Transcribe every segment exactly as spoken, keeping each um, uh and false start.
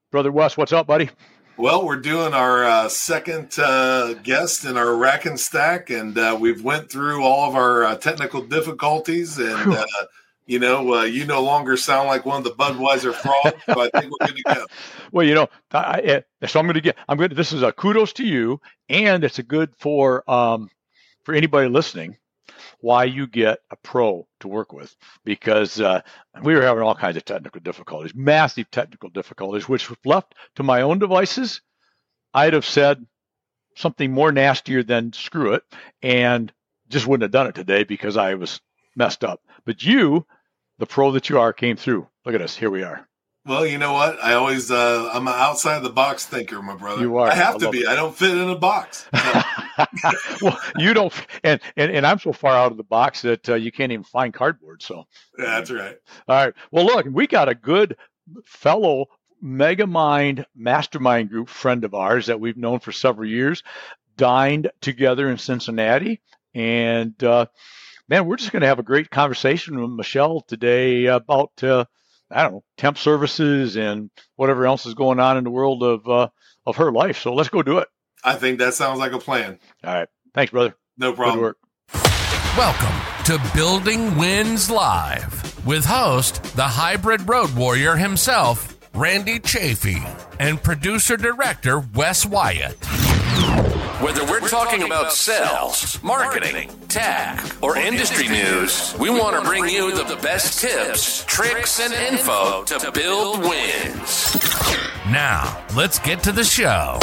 Brother Wes, what's up, buddy? Well, we're doing our uh, second uh, guest in our rack and stack, and uh, we've went through all of our uh, technical difficulties, and uh, you know, uh, you no longer sound like one of the Budweiser frogs, so I think we're good to go. Well, you know, I, I, so I'm going to get, I'm going to, this is a kudos to you, and it's a good for, um, for anybody listening, why you get a pro to work with, because uh, we were having all kinds of technical difficulties, massive technical difficulties, which left to my own devices, I'd have said something more nastier than screw it, and just wouldn't have done it today because I was messed up. But you, the pro that you are, came through. Look at us. Here we are. Well, you know what? I always, uh, I'm an outside the box thinker, my brother. You are. I have I to be. it. I don't fit in a box. So. Well, you don't, and, and and I'm so far out of the box that uh, you can't even find cardboard. So yeah, that's right. All right. Well, look, we got a good fellow Megamind mastermind group friend of ours that we've known for several years, dined together in Cincinnati, and uh, man, we're just going to have a great conversation with Michelle today about. Uh, I don't know, temp services and whatever else is going on in the world of uh, of her life. So let's go do it. I think that sounds like a plan. All right. Thanks, brother. No problem. Good work. Welcome to Building Wins Live with host, the hybrid road warrior himself, Randy Chafee, and producer-director Wes Wyatt. Whether we're, we're talking, talking about sales, marketing, tech, or industry news, we want to bring you the best tips, tricks, and info to build wins. Now, let's get to the show.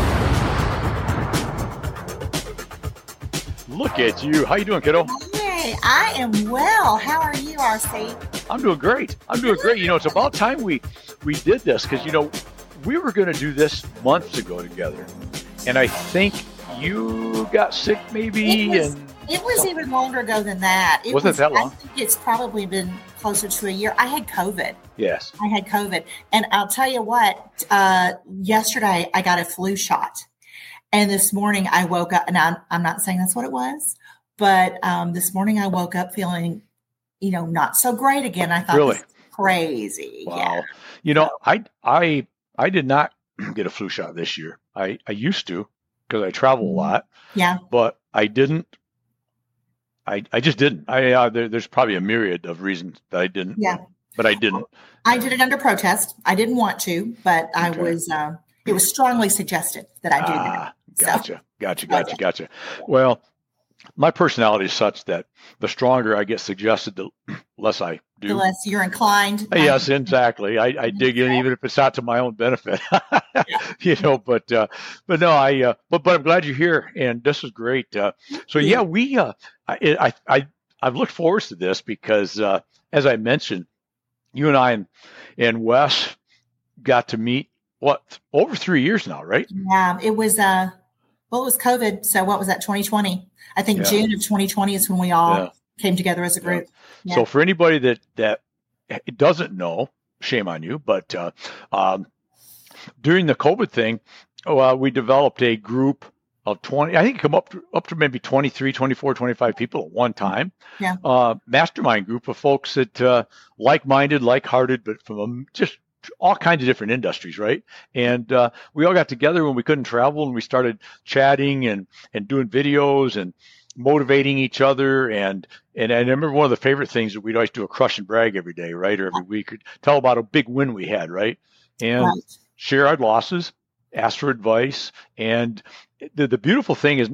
Look at you. How you doing, kiddo? Hey, I am well. How are you, R C? I'm doing great. I'm doing great. You know, it's about time we, we did this because, you know, we were going to do this months ago together. And I think you got sick maybe. It was, and it was even longer ago than that. It Wasn't was, it that long? I think it's probably been closer to a year. I had COVID. Yes. I had COVID. And I'll tell you what, uh, yesterday I got a flu shot. And this morning I woke up, and I'm, I'm not saying that's what it was, but um, this morning I woke up feeling, you know, not so great again. I thought, really? This is crazy. Wow. Yeah. You know, I, I, I did not get a flu shot this year. I, I used to because I travel a lot. Yeah. But I didn't. I I just didn't. I uh, there, there's probably a myriad of reasons that I didn't. Yeah. But I didn't. I did it under protest. I didn't want to, but I Okay. was. Uh, it was strongly suggested that I do Ah, that. gotcha, So, gotcha, gotcha, gotcha. Well, my personality is such that the stronger I get suggested, the less I do. unless you're inclined. Yes, exactly. I, I dig in, even if it's not to my own benefit, you know. But uh, but no, I. Uh, but but I'm glad you're here, and this is great. Uh, so yeah, we. Uh, I, I I I've looked forward to this because, uh, as I mentioned, you and I and, and Wes got to meet what over three years now, right? Yeah, it was. Uh, well, it was COVID. So what was that? twenty twenty. I think Yeah. June of twenty twenty is when we all Yeah. came together as a group. Yeah. So for anybody that that doesn't know, shame on you. But uh, um, during the COVID thing, uh, we developed a group of twenty. I think it come up to, up to maybe twenty-three, twenty-four, twenty-five people at one time. Yeah. Uh, mastermind group of folks that uh, like-minded, like-hearted, but from um, just all kinds of different industries, right? And uh, we all got together when we couldn't travel, and we started chatting and and doing videos and motivating each other. And, and I remember one of the favorite things that we'd always do a crush and brag every day, right? Or every week, we'd tell about a big win we had, right? And Right. share our losses, ask for advice. And the, the beautiful thing is,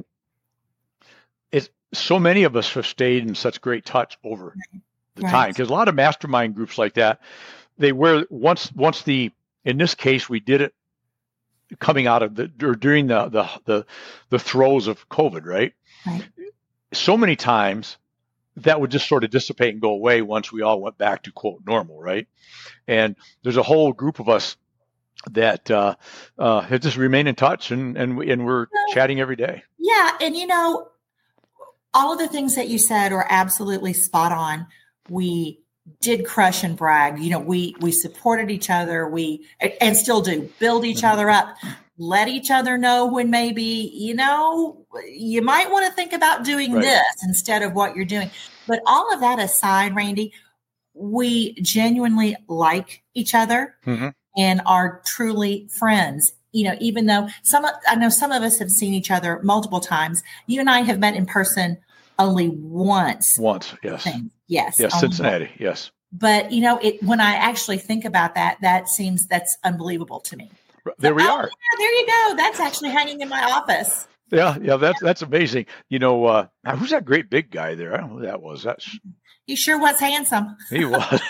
is so many of us have stayed in such great touch over the Right. time. Because a lot of mastermind groups like that, they were once, once the, in this case, we did it coming out of the, or during the, the, the, the throes of COVID, right? Right. So many times that would just sort of dissipate and go away once we all went back to quote normal, right? And there's a whole group of us that uh, uh, have just remained in touch, and and, we, and we're Well, chatting every day. Yeah. And, you know, all of the things that you said are absolutely spot on. We did crush and brag. You know, we we supported each other. We and still do build each other up. Let each other know when maybe, you know, you might want to think about doing Right. this instead of what you're doing. But all of that aside, Randy, we genuinely like each other. Mhm. and are truly friends. You know, even though some, I know some of us have seen each other multiple times. You and I have met in person only once. Once, yes. Yes. Yes, Cincinnati, once. Yes. But, you know, it when I actually think about that, that seems, that's unbelievable to me. There so, we oh, are. Yeah, there you go. That's actually hanging in my office. Yeah, yeah, that's that's amazing. You know, uh, who's that great big guy there? I don't know who that was. That's He sure was handsome. He was.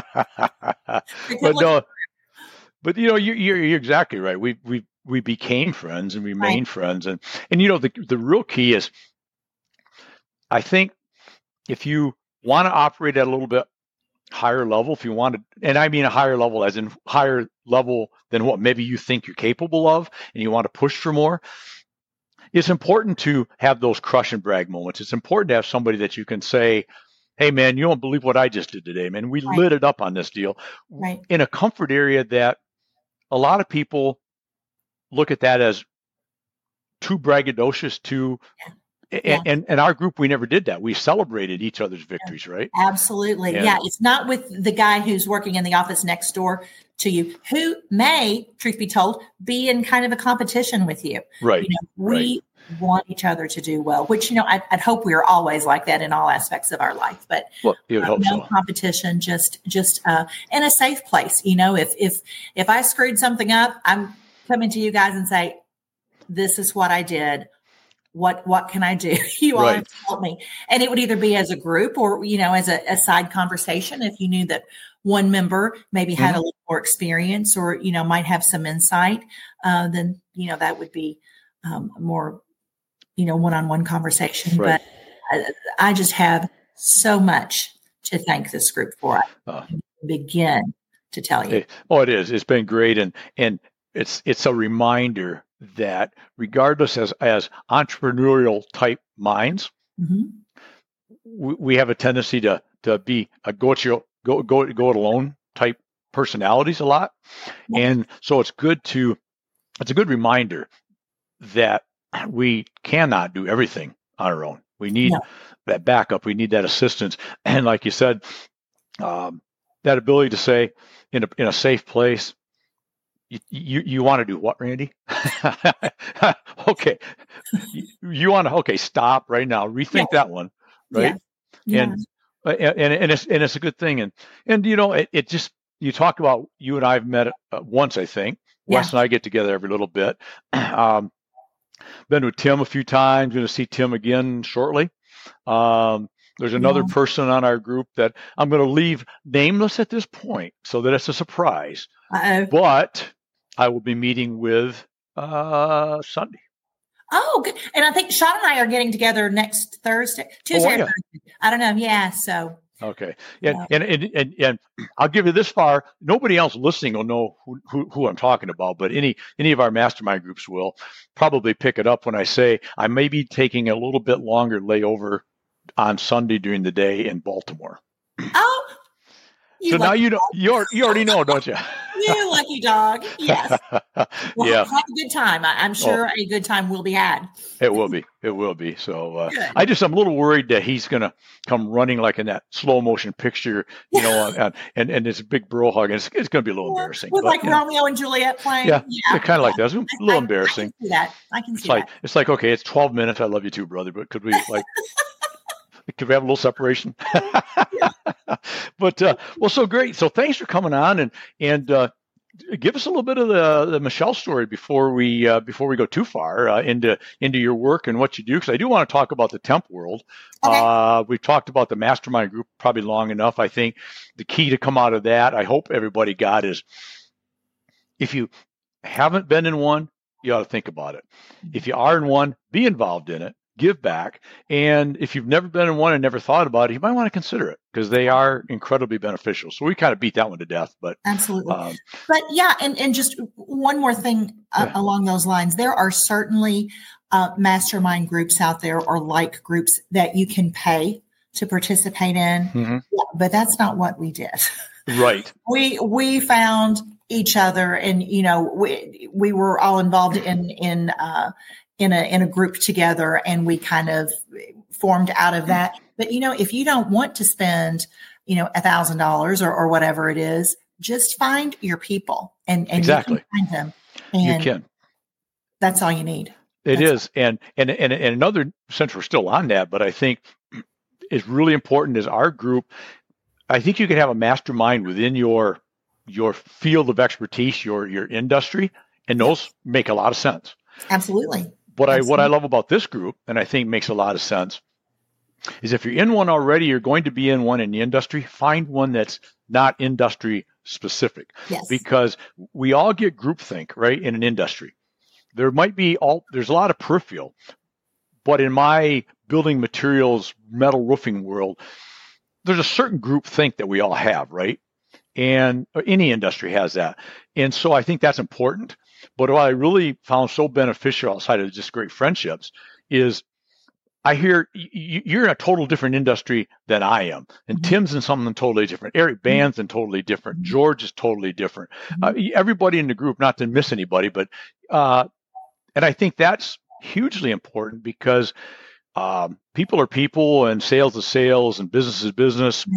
but no, but you know, you, you're you're exactly right. We we we became friends and remain right. friends, and and you know, the the real key is, I think, if you want to operate at a little bit higher level, if you want to, and I mean a higher level as in higher level than what maybe you think you're capable of, and you want to push for more, it's important to have those crush and brag moments. It's important to have somebody that you can say, hey, man, you don't believe what I just did today, man. We right. lit it up on this deal right. in a comfort area that a lot of people look at that as too braggadocious, too. Yeah. Yeah. And, and our group, we never did that. We celebrated each other's victories, right? Absolutely. And, yeah. It's not with the guy who's working in the office next door to you, who may, truth be told, be in kind of a competition with you. Right. You know, we right. want each other to do well, which, you know, I'd, I'd hope we are always like that in all aspects of our life. But well, you would uh, hope no so. competition, just just uh, in a safe place. You know, if if if I screwed something up, I'm coming to you guys and say, this is what I did. What what can I do? You all right. have to help me. And it would either be as a group or, you know, as a, a side conversation. If you knew that one member maybe had mm-hmm. a little more experience or, you know, might have some insight, uh, then, you know, that would be um, more, you know, one-on-one conversation. Right. But I, I just have so much to thank this group for. I uh, begin to tell you. It, oh, it is. It's been great. And, and it's, it's a reminder that regardless as, as entrepreneurial type minds, mm-hmm. we, we have a tendency to, to be a go it, go, go, go it alone type personalities a lot. Yeah. And so it's good to, it's a good reminder that we cannot do everything on our own. We need no. that backup. We need that assistance. And like you said, um, that ability to say in a, in a safe place, You, you you want to do what, Randy? Okay, you, you want to okay stop right now. Rethink yeah. that one, right? Yeah. And, yeah. and and it's and it's a good thing. And and you know it, it just you talk about you and I've met uh, once I think. Yeah. Wes and I get together every little bit. Um, been with Tim a few times. Going to see Tim again shortly. Um, there's another yeah. person on our group that I'm going to leave nameless at this point, so that it's a surprise. Uh-oh. But I will be meeting with uh, Sunday. Oh, good. And I think Sean and I are getting together next Thursday, Tuesday. Oh, yeah. Thursday. I don't know. Yeah. So. Okay. And, yeah. and, and, and, and I'll give you this far. Nobody else listening will know who, who, who I'm talking about, but any, any of our mastermind groups will probably pick it up when I say I may be taking a little bit longer layover on Sunday during the day in Baltimore. Oh, so now you know, you you already know, don't you? You lucky dog. Yes. Well, yeah. Have a good time. I, I'm sure oh. a good time will be had. It will be. It will be. So uh, I just, I'm a little worried that he's going to come running like in that slow motion picture, you know, and, and, and it's a big bro hug. And it's, it's going to be a little well, embarrassing. With but, like Romeo know. and Juliet playing. Yeah. yeah kind of like that. It's a little I, embarrassing. I can see that. I can see it's like, that. It's like, okay, it's twelve minutes. I love you too, brother. But could we like, could we have a little separation? But, uh, well, so great. So thanks for coming on and, and, uh, give us a little bit of the, the Michelle story before we uh, before we go too far uh, into into your work and what you do, because I do want to talk about the temp world. Okay. Uh, we've talked about the mastermind group probably long enough. I think the key to come out of that, I hope everybody got, is if you haven't been in one, you ought to think about it. If you are in one, be involved in it. Give back. And if you've never been in one and never thought about it, you might want to consider it because they are incredibly beneficial. So we kind of beat that one to death, but absolutely. Um, but yeah. And, and just one more thing uh, yeah. along those lines, there are certainly uh, mastermind groups out there or like groups that you can pay to participate in, mm-hmm. yeah, but that's not what we did. Right. we, we found each other and, you know, we, we were all involved in, in, uh, in a, in a group together, and we kind of formed out of that. But, you know, if you don't want to spend, you know, a thousand dollars or, or whatever it is, just find your people and, and exactly. you can find them. And you can. That's all you need. It That's is. And, and, and, and another, since we're still on that, but I think is really important is our group. I think you can have a mastermind within your, your field of expertise, your, your industry, and those make a lot of sense. Absolutely. What I, Absolutely. what I love about this group, and I think makes a lot of sense, is if you're in one already, you're going to be in one in the industry, find one that's not industry specific. Yes. Because we all get groupthink, right, in an industry. There might be all, there's a lot of peripheral, but in my building materials, metal roofing world, there's a certain groupthink that we all have, right? And any industry has that. And so I think that's important. But what I really found so beneficial outside of just great friendships is I hear you're in a total different industry than I am. And mm-hmm. Tim's in something totally different. Eric Band's in totally different. George is totally different. Mm-hmm. Uh, everybody in the group, not to miss anybody, but, uh, and I think that's hugely important because um, people are people and sales is sales and business is business.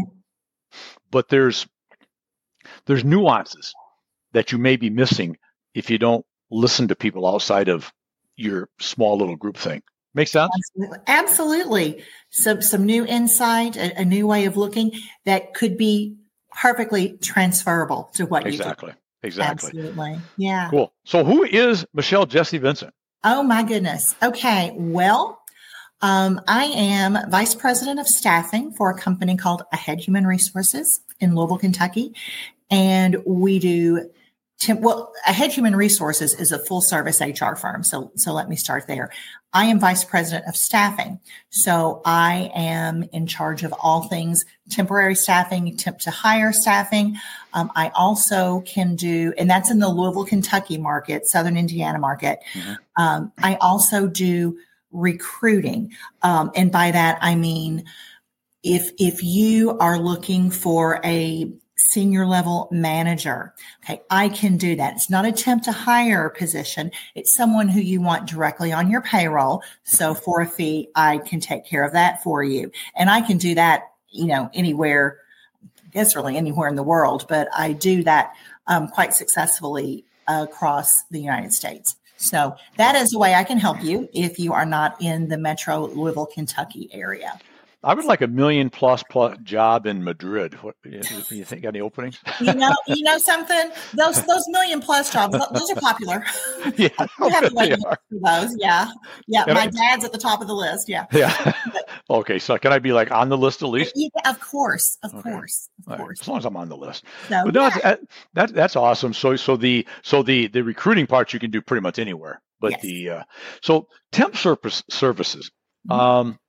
But there's, there's nuances that you may be missing if you don't listen to people outside of your small little group thing. Make sense? Absolutely. Absolutely. Some some new insight, a, a new way of looking that could be perfectly transferable to what exactly. you do. Exactly. Absolutely. Yeah. Cool. So who is Michelle Jessie Vincent? Oh my goodness. Okay. Well, um, I am vice president of staffing for a company called Ahead Human Resources in Louisville, Kentucky. And we do Temp, well, Ahead Human Resources is a full service H R firm. So, so let me start there. I am vice president of staffing. So I am in charge of all things temporary staffing, temp to hire staffing. Um, I also can do, and that's in the Louisville, Kentucky market, Southern Indiana market. Mm-hmm. Um, I also do recruiting. Um, and by that, I mean, if, if you are looking for a senior level manager. Okay. I can do that. It's not a temp to hire position. It's someone who you want directly on your payroll. So for a fee, I can take care of that for you. And I can do that, you know, anywhere, I guess really anywhere in the world, but I do that um, quite successfully across the United States. So that is the way I can help you if you are not in the metro Louisville, Kentucky area. I would like a million plus plus job in Madrid. What you think? Got any openings? You know, you know something. Those those million plus jobs, those are popular. Yeah, you have to wait for those. Yeah, yeah. And my I, dad's at the top of the list. Yeah. Yeah. Okay, so can I be like on the list at least? Yeah, of course, of okay. course, of right. course. As long as I'm on the list. So, but no, yeah. that's, that, that's awesome. So so the so the the recruiting part you can do pretty much anywhere. But yes. the uh, so temp service services. Mm-hmm. Um,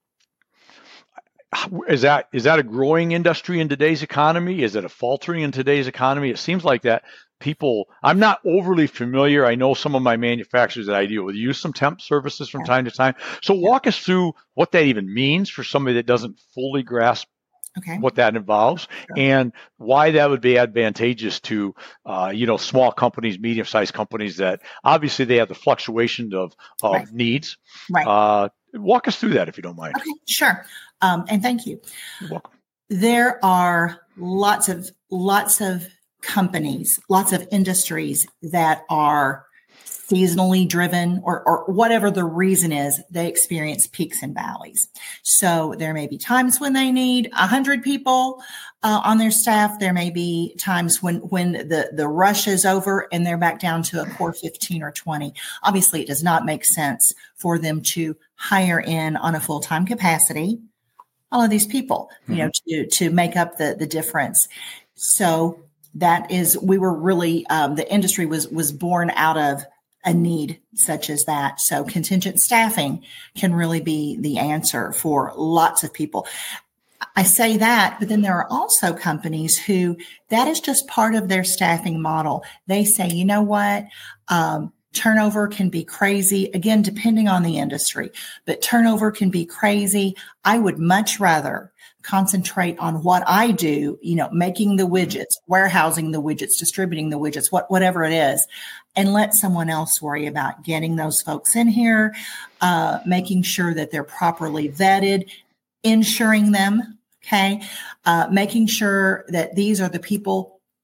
Is that is that a growing industry in today's economy? Is it a faltering in today's economy? It seems like that people, I'm not overly familiar. I know some of my manufacturers that I deal with use some temp services from time to time. So walk us through what that even means for somebody that doesn't fully grasp okay. what that involves sure. and why that would be advantageous to, uh, you know, small companies, medium-sized companies that obviously they have the fluctuation of, of right. needs. Right. Uh, walk us through that if you don't mind. Okay, sure. Um, and thank you. You're welcome. There are lots of lots of companies, lots of industries that are seasonally driven or, or whatever the reason is, they experience peaks and valleys. So there may be times when they need a hundred people uh, on their staff. There may be times when, when the, the rush is over and they're back down to a core fifteen or twenty. Obviously, it does not make sense for them to hire in on a full-time capacity all of these people, you know, to, to make up the, the difference. So that is, we were really, um, the industry was, was born out of a need such as that. So contingent staffing can really be the answer for lots of people. I say that, but then there are also companies who that is just part of their staffing model. They say, you know what, um, turnover can be crazy, again, depending on the industry, but turnover can be crazy. I would much rather concentrate on what I do, you know, making the widgets, warehousing the widgets, distributing the widgets, what, whatever it is, and let someone else worry about getting those folks in here, uh, making sure that they're properly vetted, insuring them, okay, uh, making sure that these are the people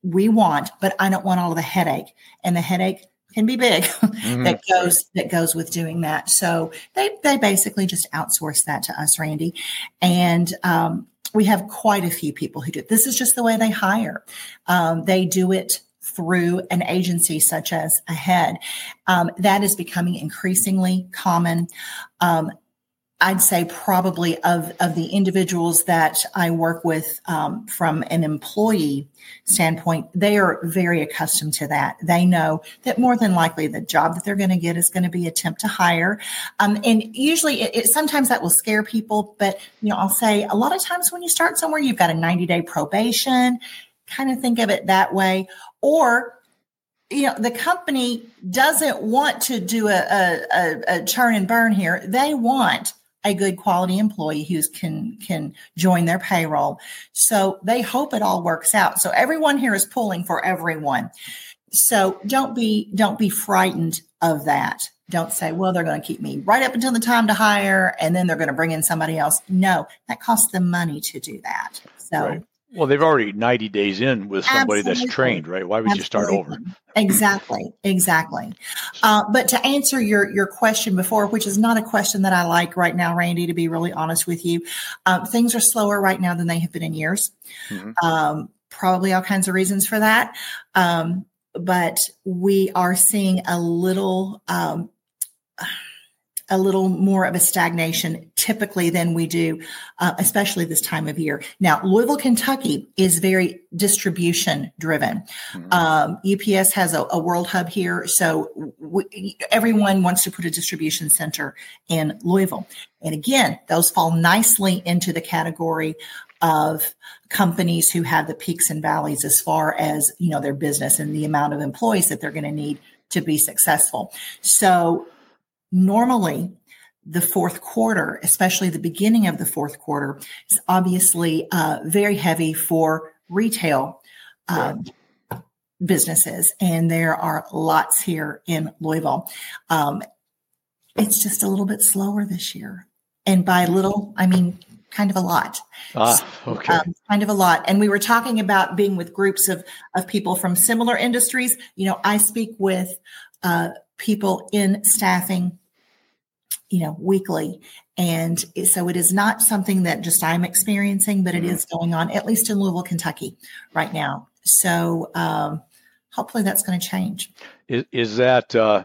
we want, but I don't want all of the headache, and the headache can be big mm-hmm. that goes that goes with doing that. So they they basically just outsource that to us, Randy, and um, we have quite a few people who do it. This is just the way they hire. Um, they do it through an agency such as Ahead. Um, that is becoming increasingly common. Um, I'd say probably of, of the individuals that I work with um, from an employee standpoint, they are very accustomed to that. They know that more than likely the job that they're going to get is going to be attempt to hire. Um, and usually it, it, sometimes that will scare people, but you know, I'll say a lot of times when you start somewhere, you've got a ninety day probation, kind of think of it that way. Or you know, the company doesn't want to do a, a, a, a churn and burn here. They want a good quality employee who can can join their payroll. So they hope it all works out. So everyone here is pulling for everyone. So don't be don't be frightened of that. Don't say, well, they're going to keep me right up until the time to hire, and then they're going to bring in somebody else. No, that costs them money to do that. So. Right. Well, they've already ninety days in with somebody Absolutely. That's trained, right? Why would Absolutely. You start over? Exactly. Exactly. Uh, but to answer your, your question before, which is not a question that I like right now, Randy, to be really honest with you, um, things are slower right now than they have been in years. Mm-hmm. Um, probably all kinds of reasons for that. Um, but we are seeing a little, um, a little more of a stagnation typically than we do, uh, especially this time of year. Now, Louisville, Kentucky is very distribution driven. Mm-hmm. Um, U P S has a, a world hub here. So we, everyone wants to put a distribution center in Louisville. And again, those fall nicely into the category of companies who have the peaks and valleys as far as, you know, their business and the amount of employees that they're going to need to be successful. So normally, the fourth quarter, especially the beginning of the fourth quarter, is obviously uh, very heavy for retail um, right. businesses. And there are lots here in Louisville. Um, it's just a little bit slower this year. And by little, I mean kind of a lot. Ah, okay. Um, kind of a lot. And we were talking about being with groups of, of people from similar industries. You know, I speak with uh people in staffing, you know, weekly. And so it is not something that just I'm experiencing, but it mm-hmm. is going on, at least in Louisville, Kentucky right now. So um, hopefully that's going to change. Is, is that, uh,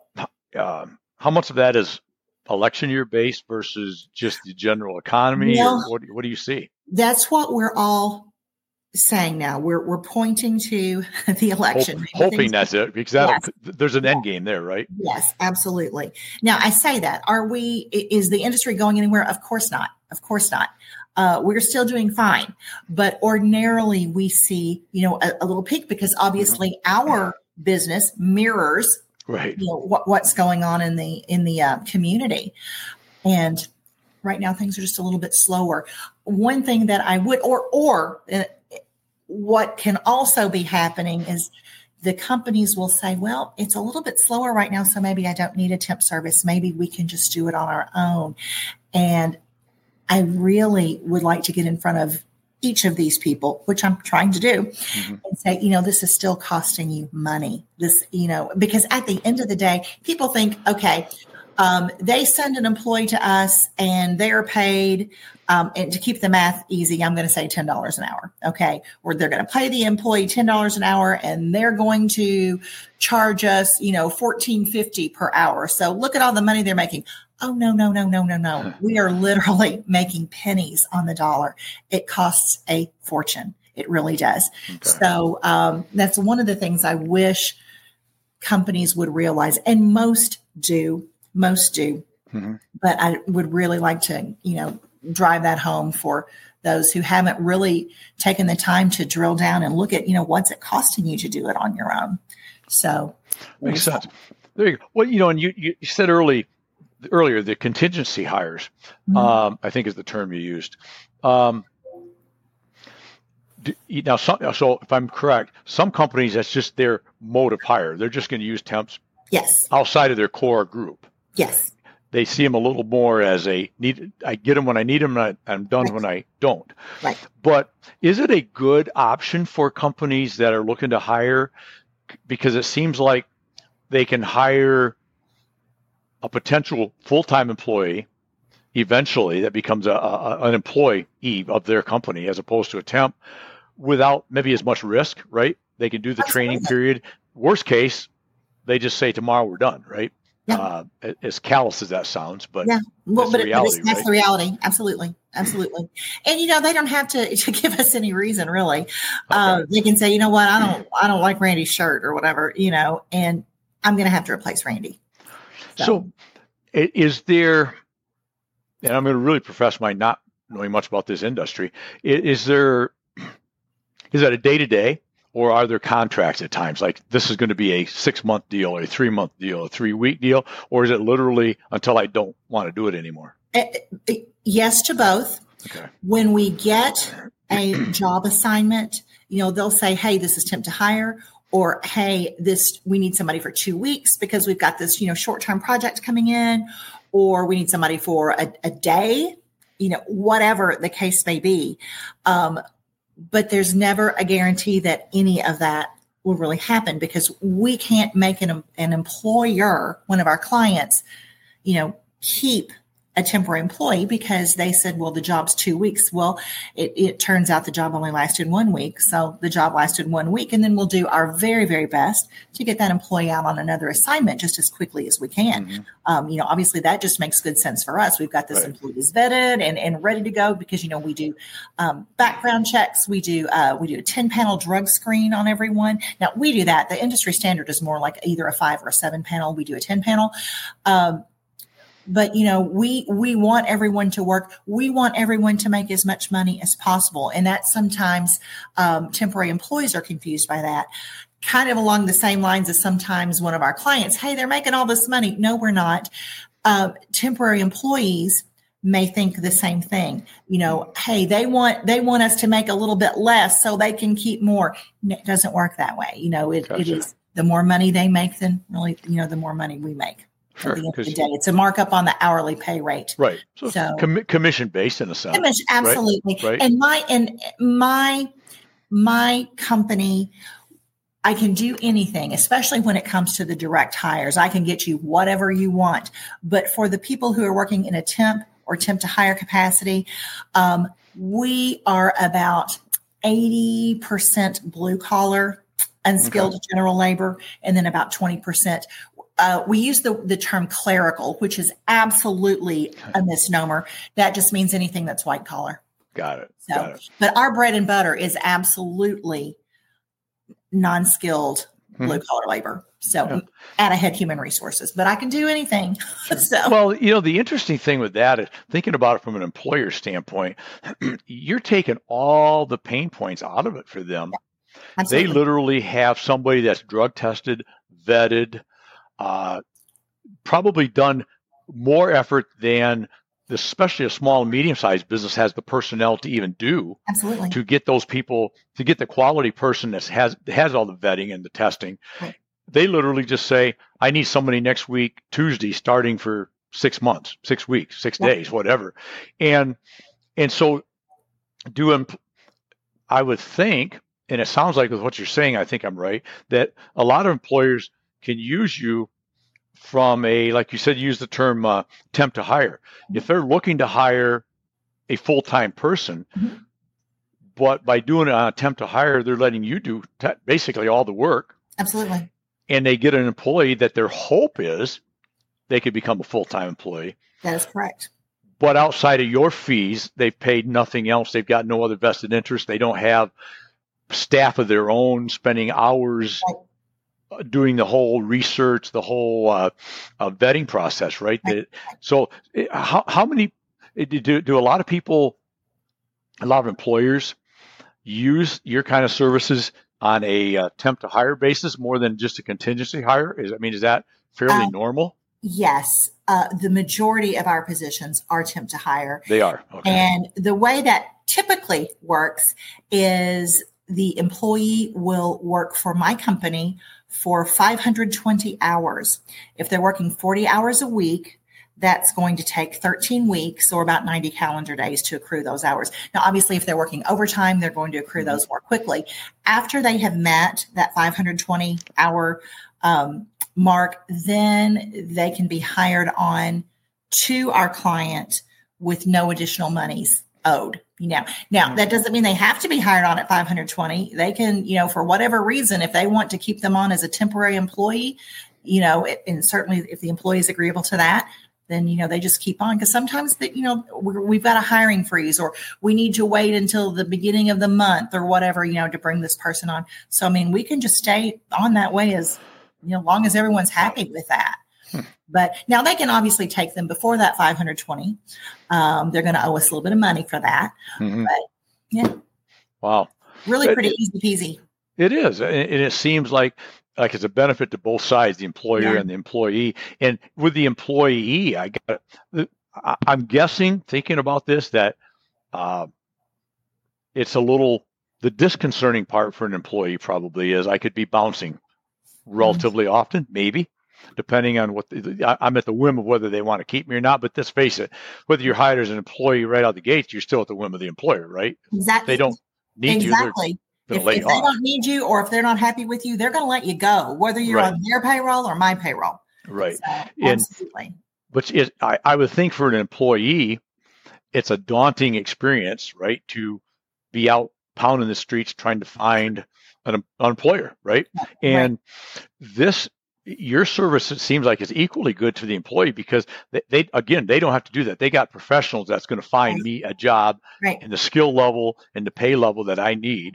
uh, how much of that is election year based versus just the general economy? Well, or what, what do you see? That's what we're all saying now. We're we're pointing to the election. Hope, hoping that's it, because that yes. there's an end game there, right? Yes, absolutely. Now, I say that. Are we, is the industry going anywhere? Of course not. Of course not. Uh, we're still doing fine. But ordinarily we see, you know, a, a little peak because obviously mm-hmm. our business mirrors right. you know, what, what's going on in the, in the uh, community. And right now things are just a little bit slower. One thing that I would, or, or, uh, what can also be happening is the companies will say, well, it's a little bit slower right now, so maybe I don't need a temp service. Maybe we can just do it on our own. And I really would like to get in front of each of these people, which I'm trying to do, mm-hmm. and say, you know, this is still costing you money. This, you know, because at the end of the day, people think, okay, um, they send an employee to us and they're paid. Um, and to keep the math easy, I'm going to say ten dollars an hour. Okay. Or they're going to pay the employee ten dollars an hour and they're going to charge us, you know, fourteen fifty per hour. So look at all the money they're making. Oh, no, no, no, no, no, no. We are literally making pennies on the dollar. It costs a fortune. It really does. Okay. So um, that's one of the things I wish companies would realize. And most do, most do. Mm-hmm. But I would really like to, you know, drive that home for those who haven't really taken the time to drill down and look at, you know, what's it costing you to do it on your own. So makes sense. There you go. Well, you know, and you, you said early, earlier, the contingency hires, mm-hmm. um, I think is the term you used. Um, do, now, some, so if I'm correct, some companies, that's just their mode of hire. They're just going to use temps yes. outside of their core group. Yes. they see them a little more as a need. I get them when I need them, and I, I'm done Right. when I don't. Right. But is it a good option for companies that are looking to hire? Because it seems like they can hire a potential full-time employee eventually that becomes a, a, an employee of their company as opposed to a temp without maybe as much risk, right? They can do the Absolutely. training period. Worst case, they just say tomorrow we're done, right? Yeah. Uh, as callous as that sounds, but Yeah, well, that's but, the it, reality, but it's, that's right? the reality. Absolutely, absolutely. And you know, they don't have to, to give us any reason, really. Okay. Uh, they can say, you know what, I don't, I don't like Randy's shirt or whatever, you know, and I'm going to have to replace Randy. So, so is there? And I'm going to really profess my not knowing much about this industry. Is, is there? Is that a day to day? Or are there contracts at times? Like this is going to be a six month deal, a three month deal, a three week deal, or is it literally until I don't want to do it anymore? Yes to both. Okay. When we get a job assignment, you know, they'll say, hey, this is temp to hire, or hey, this, we need somebody for two weeks because we've got this, you know, short term project coming in, or we need somebody for a, a day, you know, whatever the case may be. Um, But there's never a guarantee that any of that will really happen because we can't make an, an employer, one of our clients, you know, keep a temporary employee because they said, well, the job's two weeks. Well, it, it turns out the job only lasted one week. So the job lasted one week. And then we'll do our very, very best to get that employee out on another assignment just as quickly as we can. Mm-hmm. Um, you know, obviously that just makes good sense for us. We've got this right. employees vetted and, and ready to go because, you know, we do um, background checks. We do, uh, we do a ten panel drug screen on everyone. Now we do that. The industry standard is more like either a five or a seven panel. We do a ten panel. Um, But, you know, we we want everyone to work. We want everyone to make as much money as possible. And that sometimes um, temporary employees are confused by that. Kind of along the same lines as sometimes one of our clients, hey, they're making all this money. No, we're not. Uh, temporary employees may think the same thing. You know, hey, they want they want us to make a little bit less so they can keep more. It doesn't work that way. You know, it, gotcha. It is the more money they make, then really, you know, the more money we make. Sure, at the end of the day. It's a markup on the hourly pay rate. Right. So, so com- commission based in a sense. Commission, absolutely. Right? Right. And my and my my company, I can do anything, especially when it comes to the direct hires. I can get you whatever you want. But for the people who are working in a temp or temp to hire capacity, um, we are about eighty percent blue collar, unskilled okay. general labor, and then about twenty percent. Uh, we use the, the term clerical, which is absolutely a misnomer. That just means anything that's white collar. Got it. So, Got it. But our bread and butter is absolutely non-skilled mm-hmm. blue collar labor. So yeah. add ahead human resources, but I can do anything. so. Well, you know, the interesting thing with that is thinking about it from an employer standpoint, you're taking all the pain points out of it for them. Yeah. They literally have somebody that's drug tested, vetted, Uh, probably done more effort than, especially a small and medium-sized business has the personnel to even do. Absolutely. To get those people, to get the quality person that has has all the vetting and the testing. Right. They literally just say, I need somebody next week, Tuesday, starting for six months, six weeks, six yeah. days, whatever. And and so do imp- I would think, and it sounds like with what you're saying, I think I'm right, that a lot of employers can use you from a, like you said, use the term uh, temp to hire. Mm-hmm. If they're looking to hire a full-time person, mm-hmm. but by doing it on a temp to hire, they're letting you do te- basically all the work. Absolutely. And they get an employee that their hope is they could become a full-time employee. That is correct. But outside of your fees, they've paid nothing else. They've got no other vested interest. They don't have staff of their own spending hours right. doing the whole research, the whole uh, uh, vetting process, right? right. So how how many, do, do a lot of people, a lot of employers use your kind of services on a uh, temp to hire basis more than just a contingency hire? Is I mean, is that fairly um, normal? Yes. Uh, the majority of our positions are temp to hire. They are. Okay. And the way that typically works is the employee will work for my company for five hundred twenty hours. If they're working forty hours a week, that's going to take thirteen weeks or about ninety calendar days to accrue those hours. Now, obviously, if they're working overtime, they're going to accrue those more quickly. After they have met that five hundred twenty hour um, mark, then they can be hired on to our client with no additional monies owed. You know, now that doesn't mean they have to be hired on at five hundred twenty. They can, you know, for whatever reason, if they want to keep them on as a temporary employee, you know, and certainly if the employee is agreeable to that, then, you know, they just keep on, because sometimes that, you know, we're, we've got a hiring freeze, or we need to wait until the beginning of the month or whatever, you know, to bring this person on. So, I mean, we can just stay on that way as, you know, long as everyone's happy with that. But now they can obviously take them before that five hundred twenty. Um, they're going to owe us a little bit of money for that. Mm-hmm. But yeah. Wow. Really it, pretty easy peasy. It is. And it seems like, like it's a benefit to both sides, the employer yeah. and the employee. And with the employee, I got, I'm guessing, thinking about this, that uh, it's a little, the disconcerting part for an employee probably is I could be bouncing relatively mm-hmm. often, maybe. Depending on what the, I'm at the whim of whether they want to keep me or not. But let's face it, whether you're hired as an employee right out the gates, you're still at the whim of the employer, right? Exactly. If they don't need exactly. you. If, if they off. don't need you, or if they're not happy with you, they're going to let you go, whether you're right. on their payroll or my payroll. Right. So, absolutely. And, but it, I, I would think for an employee, it's a daunting experience, right? To be out pounding the streets trying to find an, an employer, right? And right. this. Your service, it seems like, is equally good to the employee, because they, they again, they don't have to do that. They got professionals that's going to find right. me a job right. and the skill level and the pay level that I need.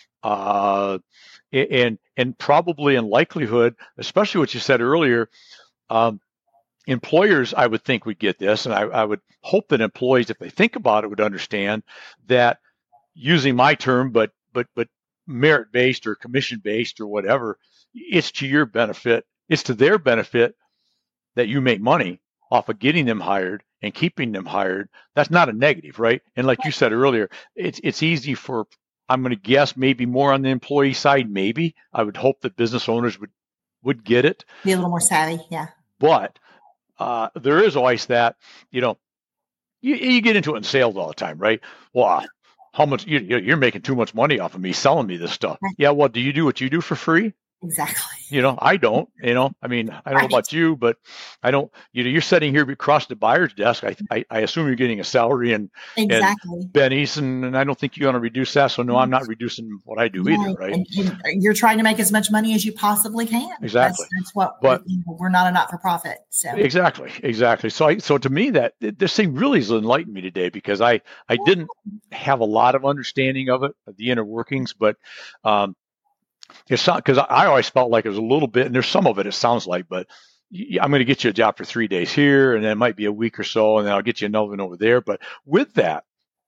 Uh, and and probably in likelihood, especially what you said earlier, um, employers, I would think, would get this, and I, I would hope that employees, if they think about it, would understand that, using my term, but but but merit-based or commission-based or whatever, it's to your benefit. It's to their benefit that you make money off of getting them hired and keeping them hired. That's not a negative, right? And like you said earlier, it's it's easy for, I'm going to guess, maybe more on the employee side. Maybe I would hope that business owners would would get it, be a little more savvy, yeah. But uh, there is always that, you know, you, you get into it in sales all the time, right? Well, how much you, you're making too much money off of me selling me this stuff. Right. Yeah, well, do you do what you do for free? Exactly. You know, I don't, you know, I mean, I don't right. know about you, but I don't, you know, you're sitting here across the buyer's desk. I I, I assume you're getting a salary and, exactly. and bennies, and, and I don't think you want to reduce that. So no, I'm not reducing what I do right. either, right? And, and you're trying to make as much money as you possibly can. Exactly. That's, that's what, but, you know, we're not a not-for-profit. So Exactly. Exactly. So I, so to me, that this thing really has enlightened me today, because I, I didn't have a lot of understanding of it, of the inner workings, but, um, it's not, because I always felt like it was a little bit, and there's some of it, it sounds like, but I'm going to get you a job for three days here, and then it might be a week or so, and then I'll get you another one over there. But with that,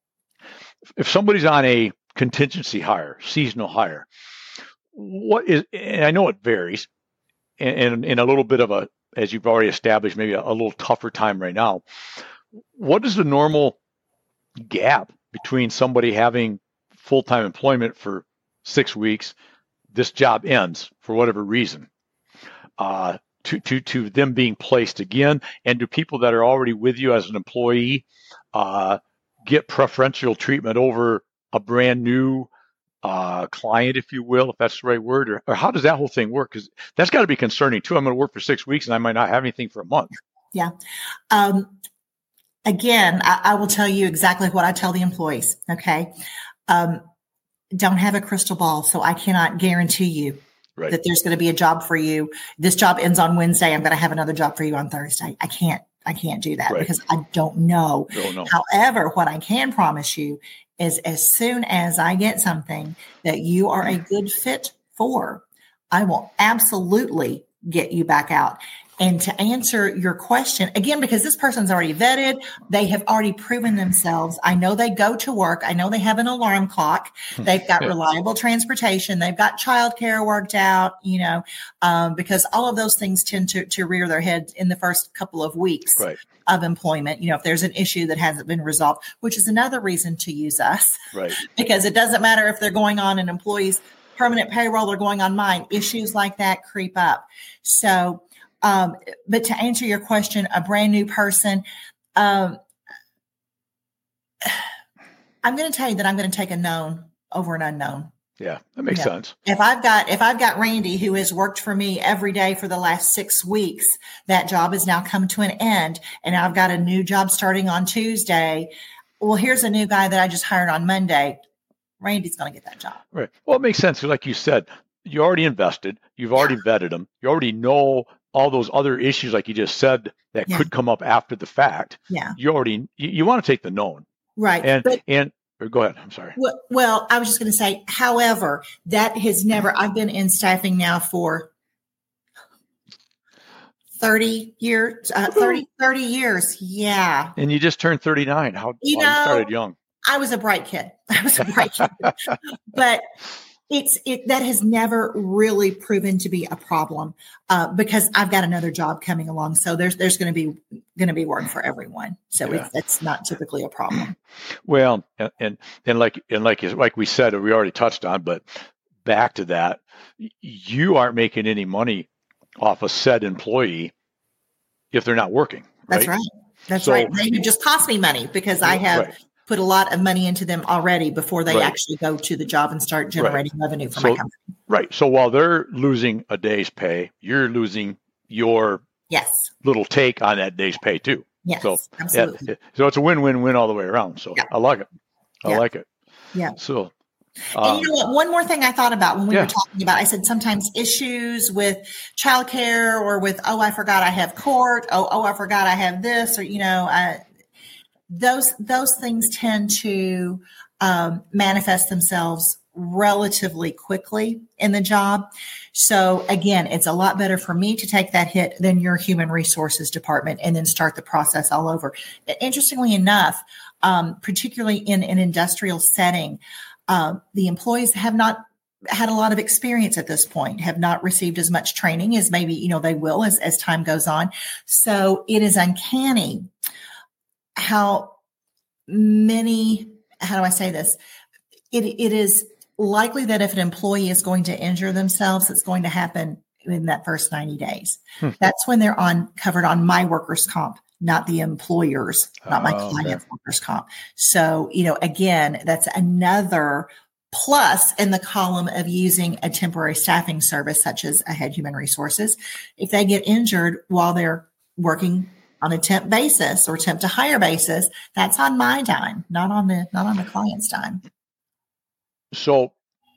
if somebody's on a contingency hire, seasonal hire, what is, and I know it varies, and in a little bit of a, as you've already established, maybe a, a little tougher time right now, what is the normal gap between somebody having full-time employment for six weeks, this job ends for whatever reason, uh, to, to, to them being placed again? And do people that are already with you as an employee uh, get preferential treatment over a brand new uh, client, if you will, if that's the right word? Or, or how does that whole thing work? Because that's got to be concerning too. I'm going to work for six weeks and I might not have anything for a month. Yeah. Um, again, I, I will tell you exactly what I tell the employees. Okay. Um, don't have a crystal ball, so I cannot guarantee you right. that there's going to be a job for you. This job ends on Wednesday. I'm going to have another job for you on Thursday. I can't, I can't do that right. because I don't know. don't know. However, what I can promise you is, as soon as I get something that you are a good fit for, I will absolutely get you back out. And to answer your question, again, because this person's already vetted, they have already proven themselves. I know they go to work. I know they have an alarm clock. They've got reliable transportation. They've got childcare worked out, you know, um, because all of those things tend to, to rear their head in the first couple of weeks right. of employment. You know, if there's an issue that hasn't been resolved, which is another reason to use us, right? Because it doesn't matter if they're going on an employee's permanent payroll or going on mine. Issues like that creep up. So, Um, but to answer your question, a brand new person, um, I'm going to tell you that I'm going to take a known over an unknown. Yeah, that makes Yeah. sense. If I've got if I've got Randy who has worked for me every day for the last six weeks, that job has now come to an end, and I've got a new job starting on Tuesday. Well, here's a new guy that I just hired on Monday. Randy's going to get that job. Right. Well, it makes sense. Like you said, you already invested. You've already vetted them. You already know all those other issues, like you just said, that Yeah. could come up after the fact. Yeah. You already you, you want to take the known. Right. And But and or go ahead. I'm sorry. Well, well, I was just going to say, however, that has never, I've been in staffing now for thirty years, uh, thirty, thirty years. Yeah. And you just turned thirty-nine. How You well, you know, started young. I was a bright kid. I was a bright kid, but it's, it, that has never really proven to be a problem, uh, because I've got another job coming along. So there's, there's going to be, going to be work for everyone. So Yeah. it's, it's not typically a problem. Well, and, and and like and like like we said, we already touched on, but back to that, you aren't making any money off a said employee if they're not working. That's right. right. That's So- right. They just cost me money because I have Right. put a lot of money into them already before they Right. actually go to the job and start generating revenue for So- my company. Right. So while they're losing a day's pay, you're losing your Yes. little take on that day's pay too. Yes. So absolutely. Yeah, so it's a win-win-win all the way around. So Yeah. I like it. I Yeah. like it. Yeah. So, And um, you know what? One more thing I thought about when we Yeah. were talking about, I said sometimes issues with childcare or with, oh, I forgot I have court. Oh, oh, I forgot I have this, or, you know, uh, those, those things tend to um, manifest themselves relatively quickly in the job. So again, it's a lot better for me to take that hit than your human resources department and then start the process all over. Interestingly enough, um, particularly in an industrial setting, uh, the employees have not had a lot of experience at this point, have not received as much training as maybe, you know, they will as, as time goes on. So it is uncanny how many, how do I say this? It, it is likely that if an employee is going to injure themselves, it's going to happen in that first ninety days. Hmm. That's when they're on covered on my workers' comp, not the employer's, not my Oh, okay. client's workers' comp. So, you know, again, that's another plus in the column of using a temporary staffing service such as Ahead Human Resources. If they get injured while they're working on a temp basis or temp to hire basis, that's on my dime, not on the not on the client's dime. so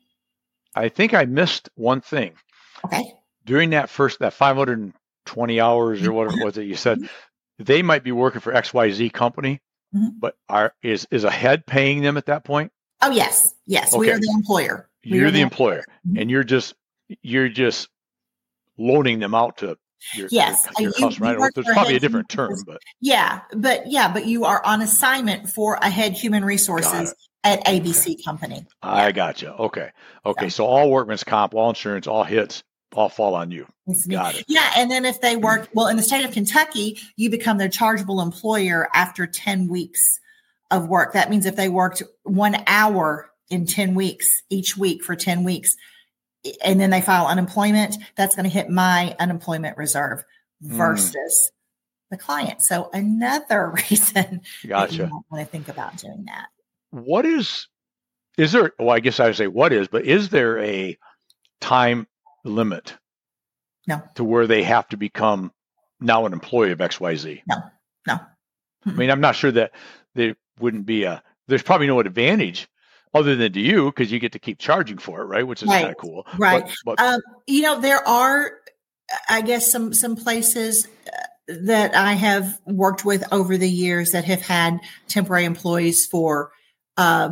I think I missed one thing Okay. during that first, that five hundred twenty hours or what it was that you said, they might be working for X Y Z company, Mhm. but are, is, is Ahead paying them at that point? Oh yes, yes, we Okay. are the employer. We You're are the employer Mhm. and you're just, you're just loaning them out to your, Yes, your, uh, your you- customer. you I don't know, work there's for probably a Ahead different Human term, but Yeah, but yeah, but you are on assignment for Ahead Human Resources at A B C Company. I gotcha. Okay. Okay. Yeah. So all workman's comp, all insurance, all hits, all fall on you. It's me. Got it. Yeah, and then if they work well in the state of Kentucky, you become their chargeable employer after ten weeks of work. That means if they worked one hour in ten weeks each week for ten weeks, and then they file unemployment, that's going to hit my unemployment reserve versus the client. So another reason that you Gotcha. might want to think about doing that. What is, is there, well, I guess I would say what is, but is there a time limit? No. To where they have to become now an employee of X Y Z? No, no. I mean, I'm not sure that there wouldn't be a, there's probably no advantage other than to you because you get to keep charging for it, right? Which is Right. kind of cool. Right. But, but Um, you know, there are, I guess, some some places uh, that I have worked with over the years that have had temporary employees for uh,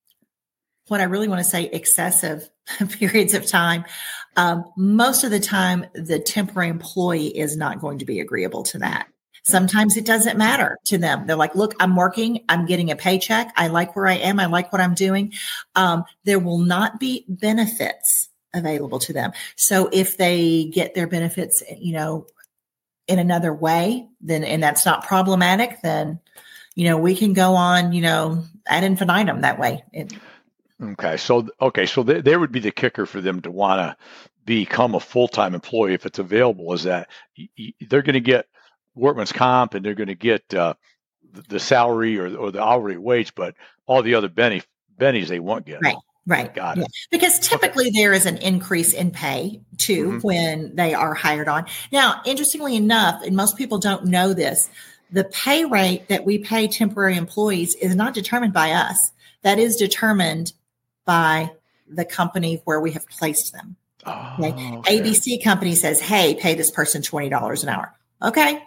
what I really want to say excessive periods of time. Um, most of the time, the temporary employee is not going to be agreeable to that. Sometimes it doesn't matter to them. They're like, look, I'm working. I'm getting a paycheck. I like where I am. I like what I'm doing. Um, there will not be benefits available to them. So if they get their benefits, you know, in another way, then, and that's not problematic, then, you know, we can go on, you know, ad infinitum that way. It, okay. So, okay. So th- there would be the kicker for them to want to become a full-time employee, if it's available, is that y- y- they're going to get workman's comp and they're going to get uh, the, the salary or, or the hourly wage, but all the other benny, bennies they won't get. Right. Right. Got yeah. it. Because typically okay. there is an increase in pay too mm-hmm. when they are hired on. Now, interestingly enough, and most people don't know this, the pay rate that we pay temporary employees is not determined by us. That is determined by the company where we have placed them. Oh, okay? okay. A B C company says, hey, pay this person twenty dollars an hour. Okay.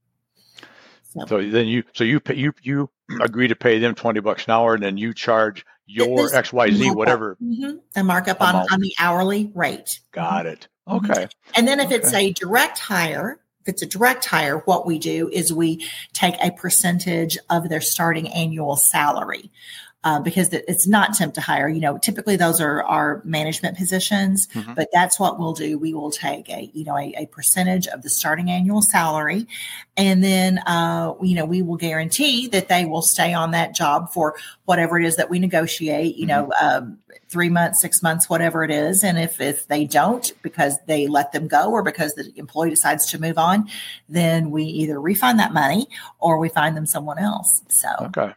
So, so then you, so you pay, you, you agree to pay them twenty bucks an hour, and then you charge your X Y Z, whatever. Mm-hmm. A markup on, on the hourly rate. Got mm-hmm. it. Okay. And then if okay. it's a direct hire, if it's a direct hire, what we do is we take a percentage of their starting annual salary. Uh, because it's not temp to hire. You know, typically those are our management positions, mm-hmm. but that's what we'll do. We will take a, you know, a, a percentage of the starting annual salary. And then, uh, you know, we will guarantee that they will stay on that job for whatever it is that we negotiate, you mm-hmm. know, um, three months, six months, whatever it is. And if, if they don't, because they let them go or because the employee decides to move on, then we either refund that money or we find them someone else. So, okay.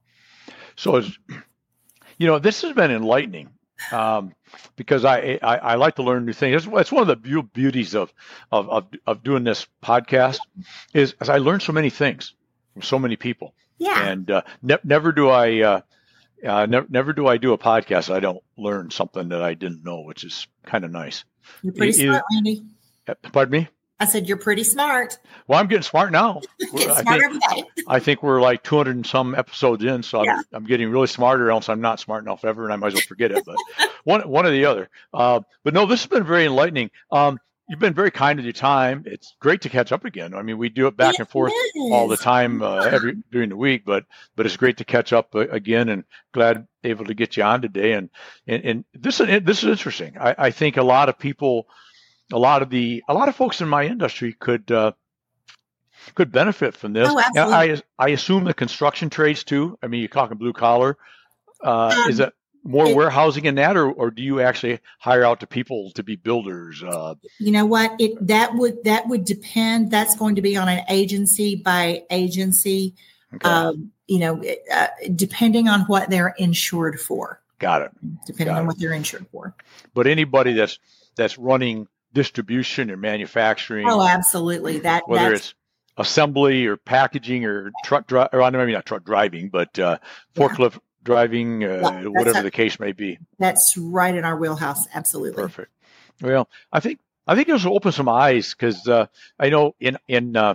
So, it's, you know, this has been enlightening um, because I, I I like to learn new things. It's, it's one of the be- beauties of, of of of doing this podcast is as I learn so many things from so many people. Yeah. And uh, ne- never do I uh, uh, never never do I do a podcast I don't learn something that I didn't know, which is kind of nice. You're pretty it, smart, Randy. Pardon me? I said, you're pretty smart. Well, I'm getting smart now. Getting I smart think, every day. I think we're like two hundred and some episodes in, so yeah. I'm, I'm getting really smarter, else I'm not smart enough ever, and I might as well forget it. But one one or the other. Uh, but no, this has been very enlightening. Um, you've been very kind with your time. It's great to catch up again. I mean, we do it back it and forth is. all the time uh, every during the week, but but it's great to catch up uh, again, and glad able to get you on today. And and, and this is this is interesting. I, I think a lot of people. A lot of the, a lot of folks in my industry could uh, could benefit from this. Oh, absolutely. I I assume the construction trades too. I mean, you're talking blue collar. Uh, um, is it more it, warehousing in that, or or do you actually hire out to people to be builders? Uh, you know what? It that would that would depend. That's going to be on an agency by agency. Okay. Um, you know, uh, depending on what they're insured for. Got it. Depending Got on it. what they're insured for. But anybody that's that's running distribution or manufacturing. Oh, absolutely. That whether that's, it's assembly or packaging or truck drive, or maybe not truck driving, but uh, forklift yeah. driving, uh, yeah, whatever a, the case may be. That's right in our wheelhouse. Absolutely. Perfect. Well, I think I think this will open some eyes because uh, I know in in uh,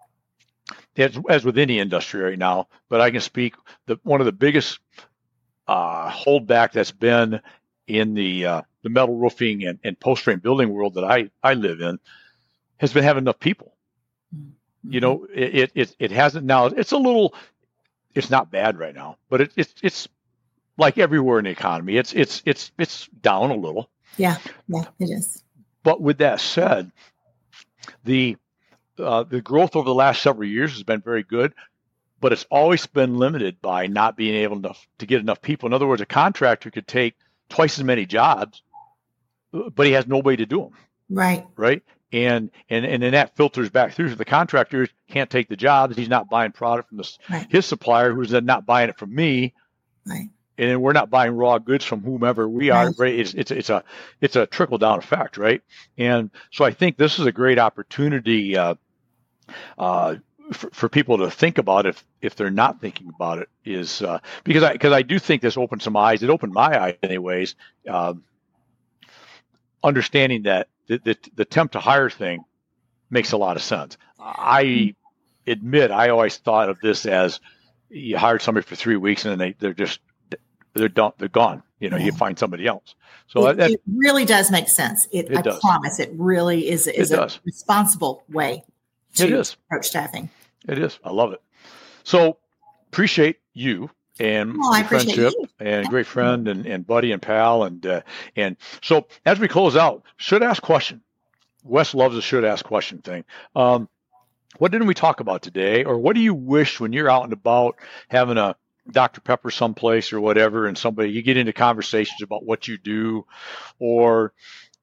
as, as with any industry right now, but I can speak the one of the biggest uh, holdback that's been in the uh, the metal roofing and, and post frame building world that I, I live in has been having enough people. Mm-hmm. You know, it, it it hasn't now. It's a little, it's not bad right now, but it, it's it's like everywhere in the economy. It's it's it's it's down a little. Yeah, yeah, it is. But with that said, the uh, the growth over the last several years has been very good, but it's always been limited by not being able to, to get enough people. In other words, a contractor could take twice as many jobs, but he has nobody to do them. Right. Right. And, and, and then that filters back through. So the contractor can't take the jobs. He's not buying product from the, right. his supplier, who's then not buying it from me. Right. And then we're not buying raw goods from whomever we are. Right. Right. It's, it's, it's a, it's a trickle down effect. Right. And so I think this is a great opportunity, uh, uh, for, for people to think about if, if they're not thinking about it is, uh, because I, because I do think this opened some eyes. It opened my eyes anyways. Um, understanding that the, the, the temp to hire thing makes a lot of sense. I admit, I always thought of this as you hired somebody for three weeks and then they, they're just, they're done, they're gone. You know, yeah. you find somebody else. So it, that, it really does make sense. It, it I does. promise it really is, is it a does. responsible way to it is. approach staffing. It is. I love it. So appreciate you and oh, I appreciate friendship you. and yeah. great friend and, and buddy and pal. And, uh, and so as we close out, should ask question. Wes loves the should ask question thing. Um, what didn't we talk about today? Or what do you wish when you're out and about having a Doctor Pepper someplace or whatever, and somebody, you get into conversations about what you do, or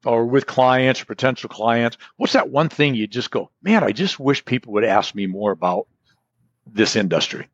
or with clients or potential clients, what's that one thing you just go, man, I just wish people would ask me more about this industry?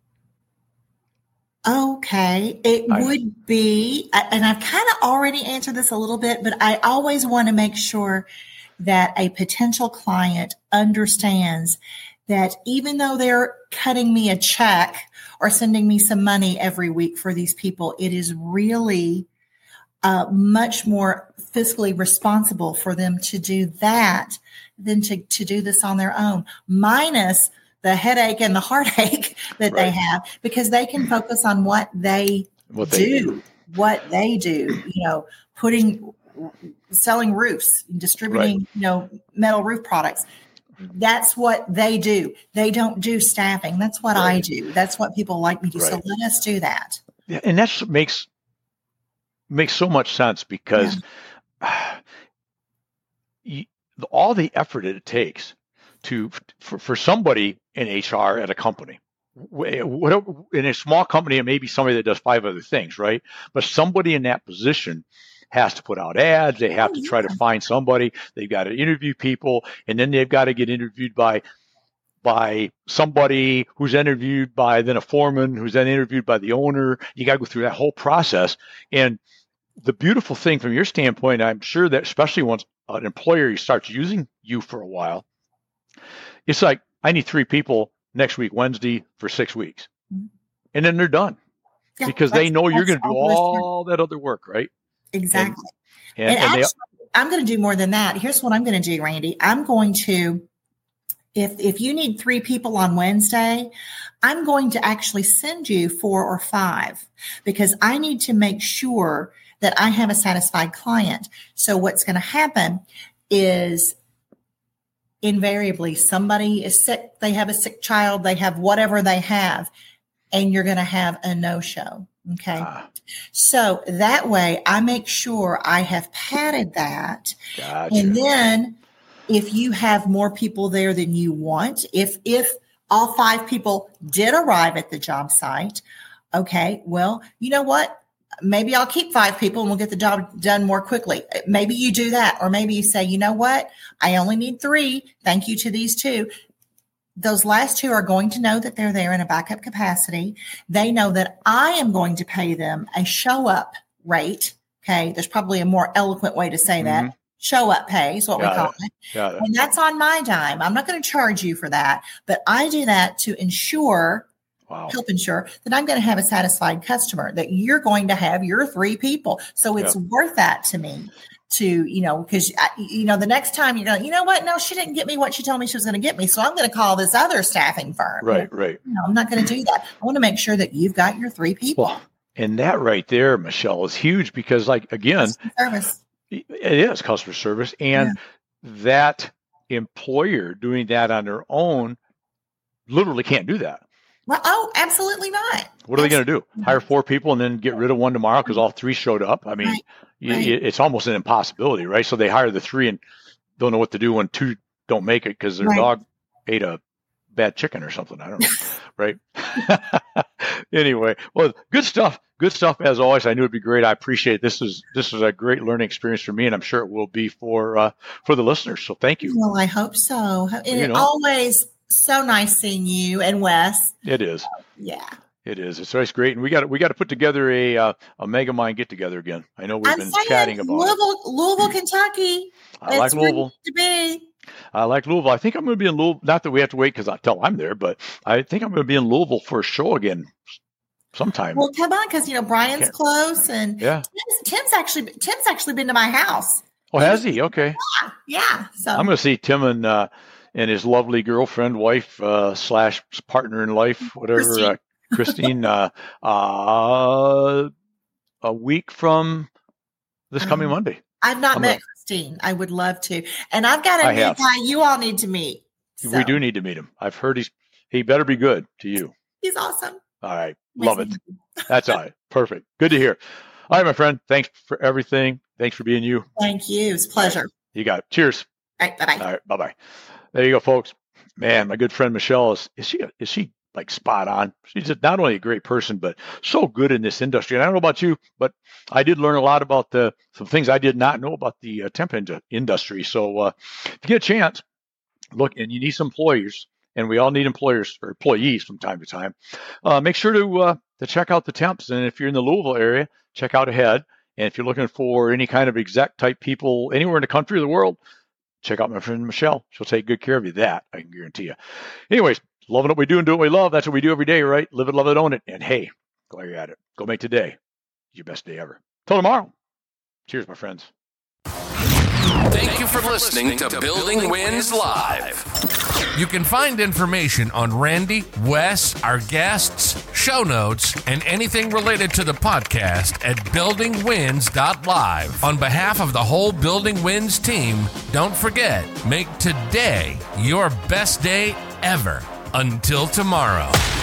Okay. It I know. would be, and I've kind of already answered this a little bit, but I always want to make sure that a potential client understands that even though they're cutting me a check or sending me some money every week for these people, it is really uh, much more fiscally responsible for them to do that than to, to do this on their own, minus the headache and the heartache that right. they have, because they can focus on what they, what they do, do, what they do, you know, putting, selling roofs, distributing, right. you know, metal roof products. That's what they do. They don't do staffing. That's what right. I do. That's what people like me to do. Right. So let us do that. Yeah, and that makes makes so much sense, because yeah. you, all the effort it takes to for, for somebody in H R at a company, in a small company, it may be somebody that does five other things, right? But somebody in that position has to put out ads. They have to try to find somebody. They've got to interview people, and then they've got to get interviewed by by somebody who's interviewed by then a foreman, who's then interviewed by the owner. You got to go through that whole process. And the beautiful thing from your standpoint, I'm sure that especially once an employer starts using you for a while, it's like, I need three people next week, Wednesday, for six weeks. And then they're done, yeah, because they know you're going to do all that other work, right? Exactly. And, and, and, and actually, they, I'm going to do more than that. Here's what I'm going to do, Randy. I'm going to, if if you need three people on Wednesday, I'm going to actually send you four or five, because I need to make sure that I have a satisfied client. So what's going to happen is invariably somebody is sick, they have a sick child, they have whatever they have, and you're going to have a no-show. Okay. Ah. So that way I make sure I have padded that. Gotcha. And then if you have more people there than you want, if, if all five people did arrive at the job site, okay, well, you know what? Maybe I'll keep five people and we'll get the job done more quickly. Maybe you do that. Or maybe you say, you know what? I only need three. Thank you to these two. Those last two are going to know that they're there in a backup capacity. They know that I am going to pay them a show up rate. Okay. There's probably a more eloquent way to say that. Mm-hmm. Show up pay is what Got we call it. it. Got it. And that's on my dime. I'm not going to charge you for that, but I do that to ensure Wow. help ensure that I'm going to have a satisfied customer, that you're going to have your three people. So it's yeah. worth that to me to, you know, because, you know, the next time you're going, you know what? No, she didn't get me what she told me she was going to get me. So I'm going to call this other staffing firm. Right, right. You know, I'm not going to do that. I want to make sure that you've got your three people. Well, and that right there, Michelle, is huge, because, like, again, customer service. It is customer service. And yeah. that employer doing that on their own literally can't do that. Well, oh, absolutely not. What are they going to do? Hire four people and then get rid of one tomorrow because all three showed up? I mean, right. Right. It, it's almost an impossibility, right? So they hire the three and don't know what to do when two don't make it because their right. dog ate a bad chicken or something. I don't know, right? Anyway, well, good stuff. Good stuff as always. I knew it'd be great. I appreciate it. This is this is a great learning experience for me, and I'm sure it will be for uh, for the listeners. So thank you. Well, I hope so. And you it know, always. So nice seeing you and Wes. It is. Uh, yeah. It is. It's always great. And we got we got to put together a uh, a Megamind get together again. I know we've I'm been saying, chatting about Louisville, it. Louisville, Kentucky. I like Louisville. To be. I like Louisville. I think I'm going to be in Louisville. Not that we have to wait because until I'm there, but I think I'm going to be in Louisville for a show again sometime. Well, come on, because you know Brian's close, and yeah. Tim's, Tim's actually Tim's actually been to my house. Oh, has he? Okay. Yeah. Yeah. So I'm going to see Tim and. Uh, and his lovely girlfriend, wife, uh, slash partner in life, whatever, Christine, uh, Christine uh, uh, a week from this um, coming Monday. I've not I'm met a, Christine. I would love to. And I've got a new guy you all need to meet. So. We do need to meet him. I've heard he's, he better be good to you. He's awesome. All right. Love it. That's all right. Perfect. Good to hear. All right, my friend. Thanks for everything. Thanks for being you. Thank you. It's a pleasure. Right. You got it. Cheers. All right. Bye-bye. All right. Bye-bye. There you go, folks. Man, my good friend Michelle is is she is she like spot on. She's just not only a great person, but so good in this industry. And I don't know about you, but I did learn a lot about the some things I did not know about the uh, temp in- industry. So uh, if you get a chance, look, and you need some employers, and we all need employers or employees from time to time. Uh, make sure to uh, to check out the temps. And if you're in the Louisville area, check out Ahead. And if you're looking for any kind of exec type people anywhere in the country or the world, check out my friend Michelle. She'll take good care of you. That I can guarantee you. Anyways, loving what we do and doing what we love. That's what we do every day, right? Live it, love it, own it. And hey, while you're at it, go make today your best day ever. Till tomorrow. Cheers, my friends. Thank you for listening to Building Wins Live. You can find information on Randy, Wes, our guests, show notes, and anything related to the podcast at building wins dot live. On behalf of the whole Building Wins team, don't forget, make today your best day ever. Until tomorrow.